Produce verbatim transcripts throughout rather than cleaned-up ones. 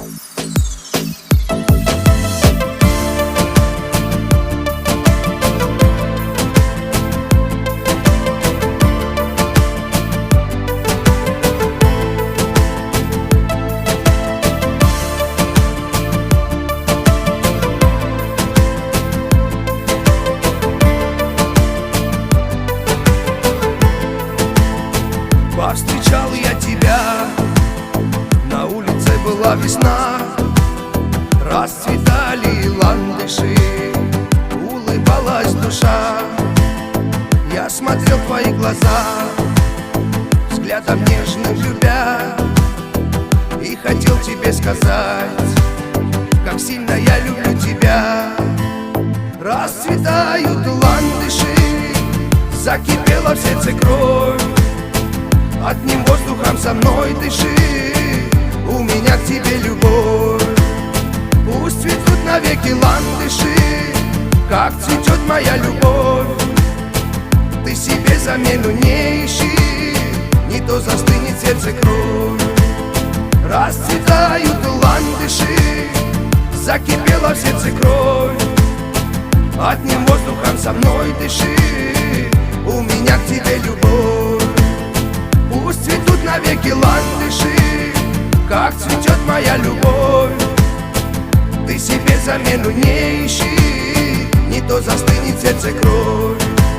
Повстречал я тебя, на улице была весна, расцветали ландыши, улыбалась душа. Я смотрел в твои глаза, взглядом нежным любя, и хотел тебе сказать, как сильно я люблю тебя. Расцветают ландыши, закипела в сердце кровь, одним воздухом со мной дыши, у меня к тебе любовь. Пусть цветут навеки ландыши, как цветет моя любовь. Ты себе замену не ищи, не то застынет сердце кровь. Расцветают ландыши, закипела в сердце кровь, одним воздухом со мной дыши, у меня к тебе любовь. Пусть цветут навеки ландыши, как цветет моя любовь. Ты себе замену не ищи, не то застынет сердце кровь.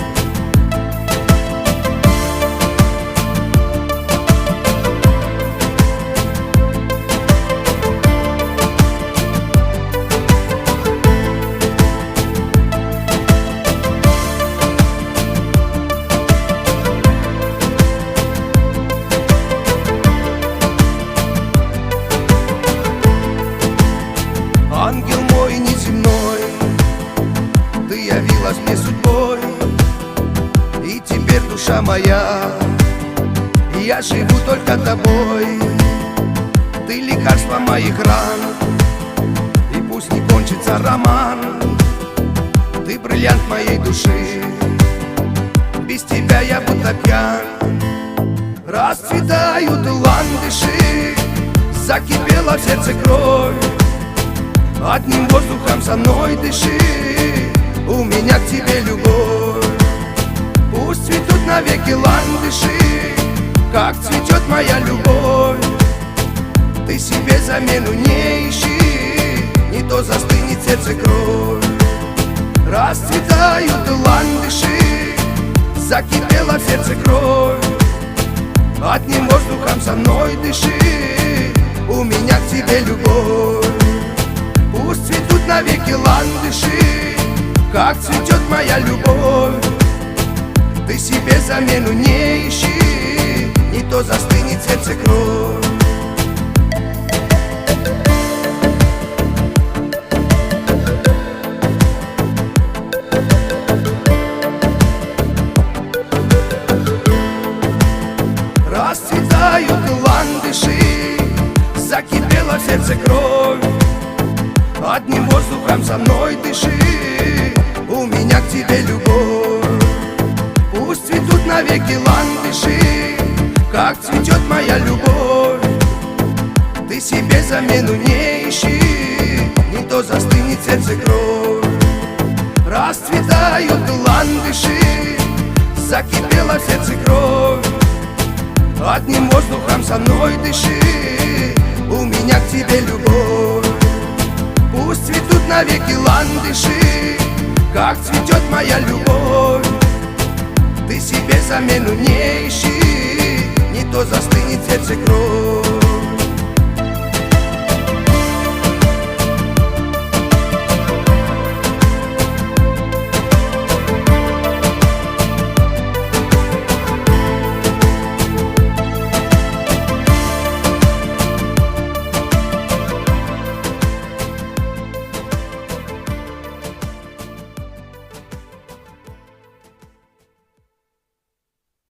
Ангел мой неземной, ты явилась мне судьбой, и теперь душа моя, я живу только тобой. Ты лекарство моих ран, и пусть не кончится роман. Ты бриллиант моей души, без тебя я будто пьян. Расцветают ландыши, закипела в сердце кровь, одним воздухом со мной дыши, у меня к тебе любовь. Пусть цветут навеки ландыши, как цветет моя любовь. Ты себе замену не ищи, не то застынет сердце кровь. Расцветают ландыши, закипела в сердце кровь, одним воздухом со мной дыши, у меня к тебе любовь. Пусть цветут навеки ландыши, как цветет моя любовь. Ты себе замену не ищи, не то застынет сердце кровь. Расцветают ландыши, закипела в сердце кровь, одним воздухом со мной дыши, у меня к тебе любовь. Пусть цветут навеки ландыши, как цветет моя любовь. Ты себе замену не ищи, не то застынет сердце кровь. Расцветают ландыши, закипела в сердце кровь, одним воздухом со мной дыши, у меня к тебе любовь. Пусть цветут навеки ландыши, как цветет моя любовь. Ты себе замену не ищи, не то застынет сердце кровь.